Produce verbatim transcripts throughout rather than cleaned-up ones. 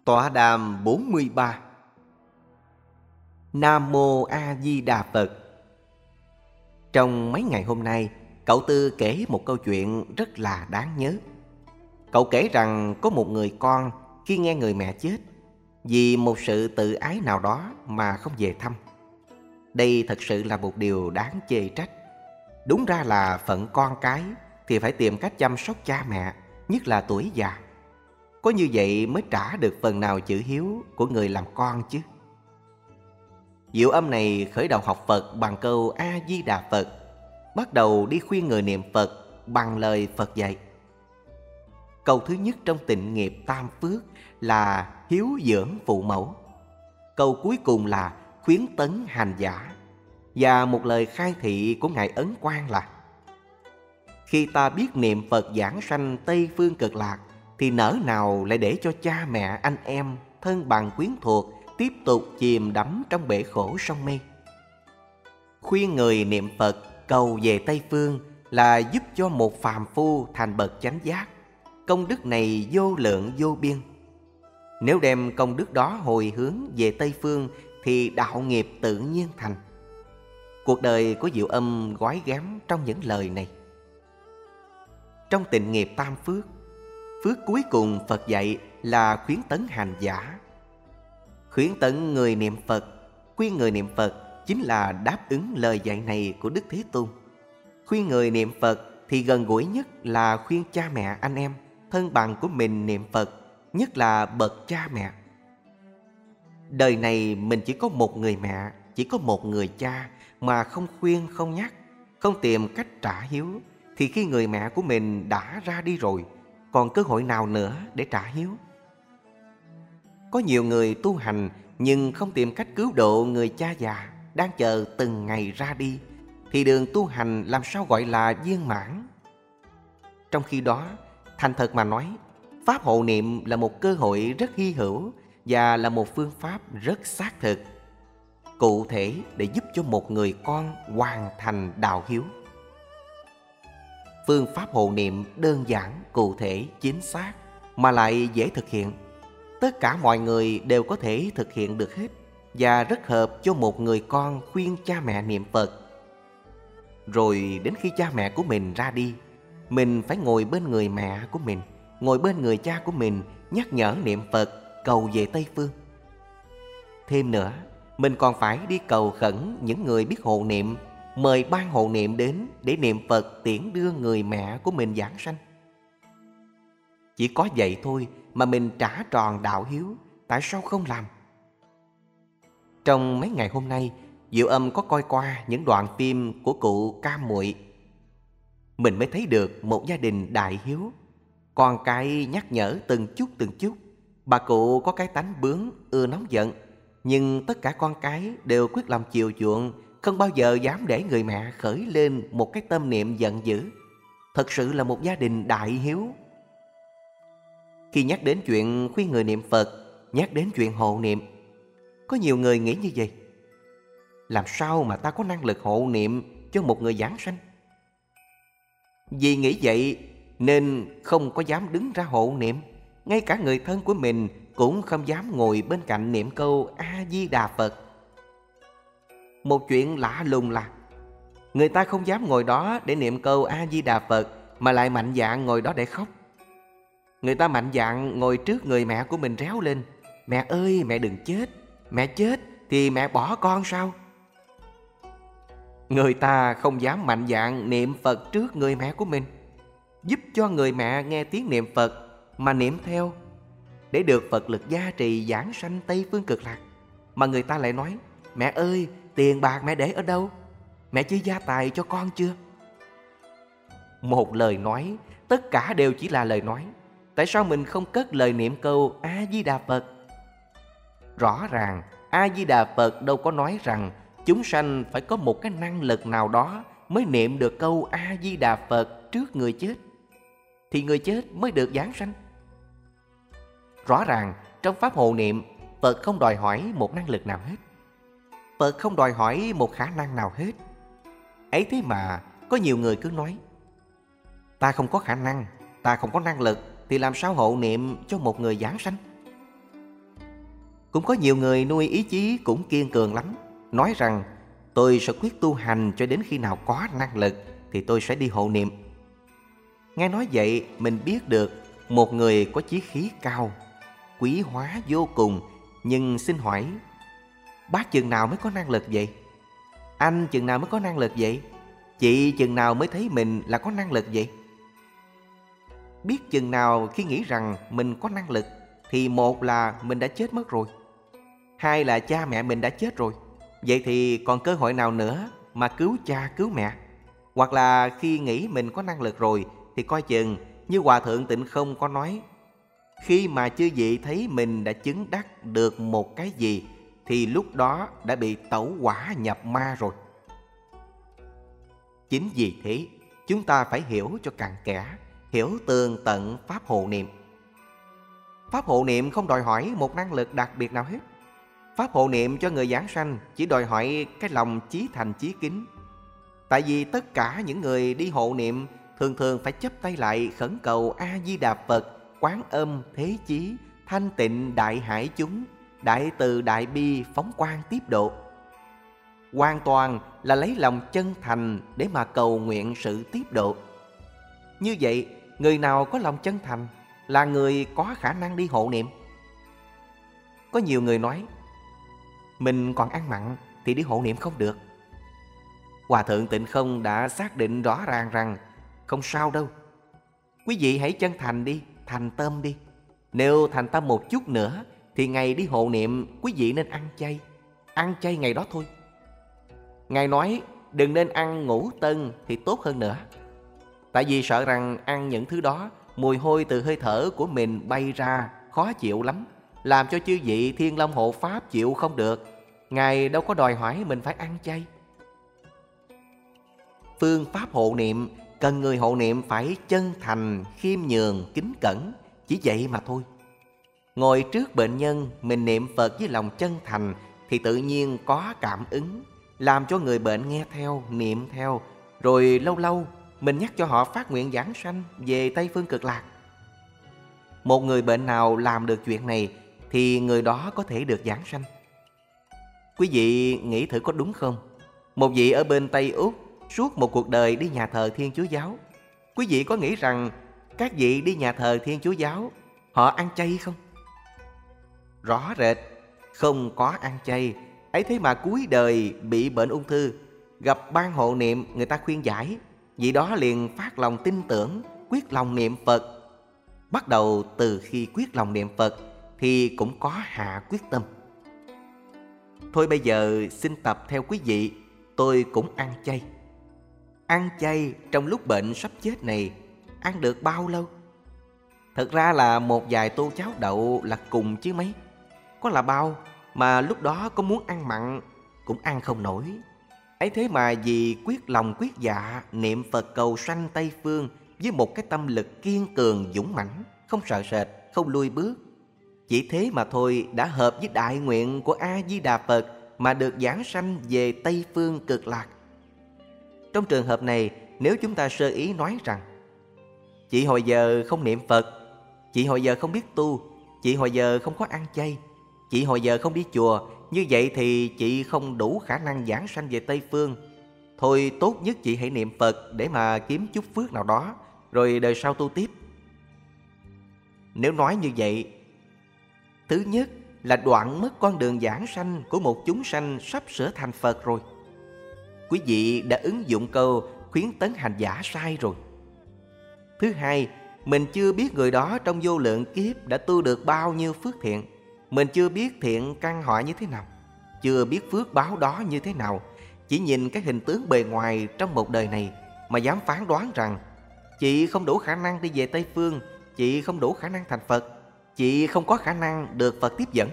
Tọa đàm bốn mươi ba. Nam Mô A Di Đà Phật. Trong mấy ngày hôm nay, cậu Tư kể một câu chuyện rất là đáng nhớ. Cậu kể rằng có một người con khi nghe người mẹ chết, vì một sự tự ái nào đó mà không về thăm. Đây thật sự là một điều đáng chê trách. Đúng ra là phận con cái thì phải tìm cách chăm sóc cha mẹ, nhất là tuổi già. Có như vậy mới trả được phần nào chữ hiếu của người làm con chứ. Diệu Âm này khởi đầu học Phật bằng câu A-di-đà Phật, bắt đầu đi khuyên người niệm Phật bằng lời Phật dạy. Câu thứ nhất trong tịnh nghiệp tam phước là hiếu dưỡng phụ mẫu. Câu cuối cùng là khuyến tấn hành giả. Và một lời khai thị của Ngài Ấn Quang là: khi ta biết niệm Phật giảng sanh Tây Phương Cực Lạc, thì nỡ nào lại để cho cha mẹ, anh em, thân bằng quyến thuộc tiếp tục chìm đắm trong bể khổ sông mê. Khuyên người niệm Phật cầu về Tây Phương là giúp cho một phàm phu thành bậc chánh giác. Công đức này vô lượng vô biên. Nếu đem công đức đó hồi hướng về Tây Phương thì đạo nghiệp tự nhiên thành. Cuộc đời của Diệu Âm gói ghém trong những lời này. Trong tịnh nghiệp tam phước, phước cuối cùng Phật dạy là khuyến tấn hành giả. Khuyến tấn người niệm Phật, khuyên người niệm Phật chính là đáp ứng lời dạy này của Đức Thế Tôn. Khuyên người niệm Phật thì gần gũi nhất là khuyên cha mẹ, anh em, thân bằng của mình niệm Phật, nhất là bậc cha mẹ. Đời này mình chỉ có một người mẹ, chỉ có một người cha mà không khuyên, không nhắc, không tìm cách trả hiếu, thì khi người mẹ của mình đã ra đi rồi, còn cơ hội nào nữa để trả hiếu? Có nhiều người tu hành nhưng không tìm cách cứu độ người cha già đang chờ từng ngày ra đi, thì đường tu hành làm sao gọi là viên mãn? Trong khi đó, thành thật mà nói, pháp hộ niệm là một cơ hội rất hy hữu và là một phương pháp rất xác thực, cụ thể để giúp cho một người con hoàn thành đạo hiếu. Phương pháp hộ niệm đơn giản, cụ thể, chính xác mà lại dễ thực hiện. Tất cả mọi người đều có thể thực hiện được hết và rất hợp cho một người con khuyên cha mẹ niệm Phật. Rồi đến khi cha mẹ của mình ra đi, mình phải ngồi bên người mẹ của mình, ngồi bên người cha của mình, nhắc nhở niệm Phật, cầu về Tây Phương. Thêm nữa, mình còn phải đi cầu khẩn những người biết hộ niệm, mời ban hộ niệm đến để niệm Phật tiễn đưa người mẹ của mình giảng sanh. Chỉ có vậy thôi mà mình trả tròn đạo hiếu, tại sao không làm? Trong mấy ngày hôm nay, Diệu Âm có coi qua những đoạn phim của cụ Cam Muội. Mình mới thấy được một gia đình đại hiếu. Con cái nhắc nhở từng chút từng chút. Bà cụ có cái tánh bướng, ưa nóng giận, nhưng tất cả con cái đều quyết lòng chiều chuộng, không bao giờ dám để người mẹ khởi lên một cái tâm niệm giận dữ. Thật sự là một gia đình đại hiếu. Khi nhắc đến chuyện khuyên người niệm Phật, nhắc đến chuyện hộ niệm, có nhiều người nghĩ như vậy: làm sao mà ta có năng lực hộ niệm cho một người giảng sanh? Vì nghĩ vậy nên không có dám đứng ra hộ niệm. Ngay cả người thân của mình cũng không dám ngồi bên cạnh niệm câu A-di-đà Phật. Một chuyện lạ lùng là người ta không dám ngồi đó để niệm câu A-di-đà Phật, mà lại mạnh dạn ngồi đó để khóc. Người ta mạnh dạn ngồi trước người mẹ của mình réo lên: mẹ ơi, mẹ đừng chết, mẹ chết thì mẹ bỏ con sao? Người ta không dám mạnh dạn niệm Phật trước người mẹ của mình, giúp cho người mẹ nghe tiếng niệm Phật mà niệm theo, để được Phật lực gia trì giảng sanh Tây Phương Cực Lạc. Mà người ta lại nói: mẹ ơi, tiền bạc mẹ để ở đâu? Mẹ chia gia tài cho con chưa? Một lời nói, tất cả đều chỉ là lời nói. Tại sao mình không cất lời niệm câu A-di-đà Phật? Rõ ràng A-di-đà Phật đâu có nói rằng chúng sanh phải có một cái năng lực nào đó mới niệm được câu A-di-đà Phật trước người chết, thì người chết mới được giảng sanh. Rõ ràng trong pháp hộ niệm, Phật không đòi hỏi một năng lực nào hết, Phật không đòi hỏi một khả năng nào hết. Ấy thế mà có nhiều người cứ nói: ta không có khả năng, ta không có năng lực, thì làm sao hộ niệm cho một người giảng sanh? Cũng có nhiều người nuôi ý chí cũng kiên cường lắm, nói rằng tôi sẽ quyết tu hành cho đến khi nào có năng lực thì tôi sẽ đi hộ niệm. Nghe nói vậy mình biết được một người có chí khí cao, quý hóa vô cùng. Nhưng xin hỏi, bác chừng nào mới có năng lực vậy? Anh chừng nào mới có năng lực vậy? Chị chừng nào mới thấy mình là có năng lực vậy? Biết chừng nào khi nghĩ rằng mình có năng lực thì một là mình đã chết mất rồi, hai là cha mẹ mình đã chết rồi. Vậy thì còn cơ hội nào nữa mà cứu cha cứu mẹ? Hoặc là khi nghĩ mình có năng lực rồi thì coi chừng như Hòa Thượng Tịnh Không có nói, khi mà chư vị thấy mình đã chứng đắc được một cái gì thì lúc đó đã bị tẩu hỏa nhập ma rồi. Chính vì thế chúng ta phải hiểu cho cặn kẽ, hiểu tường tận pháp hộ niệm. Pháp hộ niệm không đòi hỏi một năng lực đặc biệt nào hết. Pháp hộ niệm cho người giảng sanh chỉ đòi hỏi cái lòng chí thành chí kính. Tại vì tất cả những người đi hộ niệm thường thường phải chắp tay lại khẩn cầu A-di-đà Phật, Quán Âm, Thế Chí, Thanh Tịnh Đại Hải chúng, Đại Từ Đại Bi phóng quang tiếp độ. Hoàn toàn là lấy lòng chân thành để mà cầu nguyện sự tiếp độ. Như vậy, người nào có lòng chân thành là người có khả năng đi hộ niệm. Có nhiều người nói, mình còn ăn mặn thì đi hộ niệm không được. Hòa Thượng Tịnh Không đã xác định rõ ràng rằng không sao đâu. Quý vị hãy chân thành đi, thành tâm đi. Nếu thành tâm một chút nữa thì ngày đi hộ niệm quý vị nên ăn chay. Ăn chay ngày đó thôi. Ngài nói đừng nên ăn ngũ tân thì tốt hơn nữa. Tại vì sợ rằng ăn những thứ đó, mùi hôi từ hơi thở của mình bay ra khó chịu lắm, làm cho chư vị Thiên Long hộ pháp chịu không được. Ngài đâu có đòi hỏi mình phải ăn chay. Phương pháp hộ niệm cần người hộ niệm phải chân thành, khiêm nhường, kính cẩn, chỉ vậy mà thôi. Ngồi trước bệnh nhân mình niệm Phật với lòng chân thành thì tự nhiên có cảm ứng, làm cho người bệnh nghe theo, niệm theo, rồi lâu lâu mình nhắc cho họ phát nguyện giảng sanh về Tây Phương Cực Lạc. Một người bệnh nào làm được chuyện này thì người đó có thể được giảng sanh. Quý vị nghĩ thử có đúng không? Một vị ở bên Tây Úc suốt một cuộc đời đi nhà thờ Thiên Chúa Giáo. Quý vị có nghĩ rằng các vị đi nhà thờ Thiên Chúa Giáo họ ăn chay không? Rõ rệt không có ăn chay. Ấy thế mà cuối đời bị bệnh ung thư, gặp ban hộ niệm người ta khuyên giải, vị đó liền phát lòng tin tưởng, quyết lòng niệm Phật. Bắt đầu từ khi quyết lòng niệm Phật thì cũng có hạ quyết tâm. Thôi bây giờ xin tập theo quý vị, tôi cũng ăn chay. Ăn chay trong lúc bệnh sắp chết này, ăn được bao lâu? Thật ra là một vài tô cháo đậu là cùng chứ mấy. Có là bao mà lúc đó có muốn ăn mặn cũng ăn không nổi. Ấy thế mà vì quyết lòng quyết dạ niệm Phật cầu sanh Tây Phương với một cái tâm lực kiên cường dũng mãnh, không sợ sệt, không lùi bước. Chỉ thế mà thôi đã hợp với đại nguyện của A-di-đà Phật mà được giảng sanh về Tây Phương Cực Lạc. Trong trường hợp này, nếu chúng ta sơ ý nói rằng chị hồi giờ không niệm Phật, chị hồi giờ không biết tu, chị hồi giờ không có ăn chay, chị hồi giờ không đi chùa, như vậy thì chị không đủ khả năng giảng sanh về Tây Phương. Thôi tốt nhất chị hãy niệm Phật để mà kiếm chút phước nào đó, rồi đời sau tu tiếp. Nếu nói như vậy, thứ nhất là đoạn mất con đường giảng sanh của một chúng sanh sắp sửa thành Phật rồi. Quý vị đã ứng dụng câu khuyến tấn hành giả sai rồi. Thứ hai, mình chưa biết người đó trong vô lượng kiếp đã tu được bao nhiêu phước thiện. Mình chưa biết thiện căn họ như thế nào, chưa biết phước báo đó như thế nào. Chỉ nhìn cái hình tướng bề ngoài trong một đời này mà dám phán đoán rằng chị không đủ khả năng đi về Tây Phương, chị không đủ khả năng thành Phật, chị không có khả năng được Phật tiếp dẫn.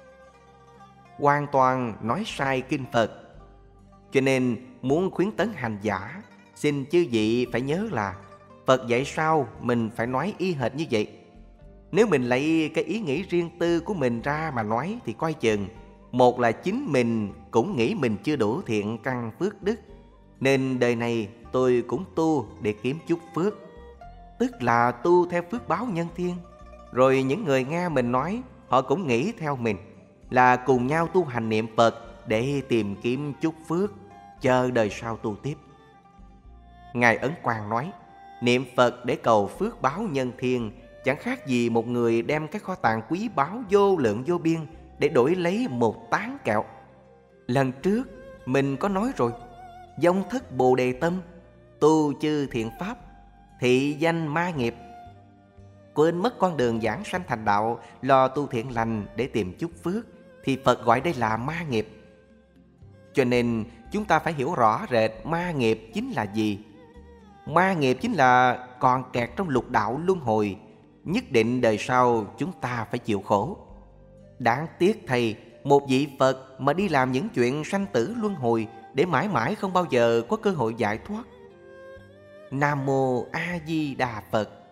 Hoàn toàn nói sai kinh Phật. Cho nên muốn khuyến tấn hành giả, xin chư vị phải nhớ là Phật dạy sao mình phải nói y hệt như vậy. Nếu mình lấy cái ý nghĩ riêng tư của mình ra mà nói thì coi chừng, một là chính mình cũng nghĩ mình chưa đủ thiện căn phước đức, nên đời này tôi cũng tu để kiếm chút phước, tức là tu theo phước báo nhân thiên. Rồi những người nghe mình nói họ cũng nghĩ theo mình, là cùng nhau tu hành niệm Phật để tìm kiếm chúc phước, chờ đời sau tu tiếp. Ngài Ấn Quang nói, niệm Phật để cầu phước báo nhân thiên chẳng khác gì một người đem cái kho tàng quý báu vô lượng vô biên để đổi lấy một tán kẹo. Lần trước mình có nói rồi, vong thất Bồ Đề tâm, tu chư thiện pháp, thị danh ma nghiệp. Quên mất con đường giảng sanh thành đạo, lo tu thiện lành để tìm chúc phước, thì Phật gọi đây là ma nghiệp. Cho nên chúng ta phải hiểu rõ rệt ma nghiệp chính là gì. Ma nghiệp chính là còn kẹt trong lục đạo luân hồi, nhất định đời sau chúng ta phải chịu khổ. Đáng tiếc thầy, một vị Phật mà đi làm những chuyện sanh tử luân hồi để mãi mãi không bao giờ có cơ hội giải thoát. Nam Mô A Di Đà Phật.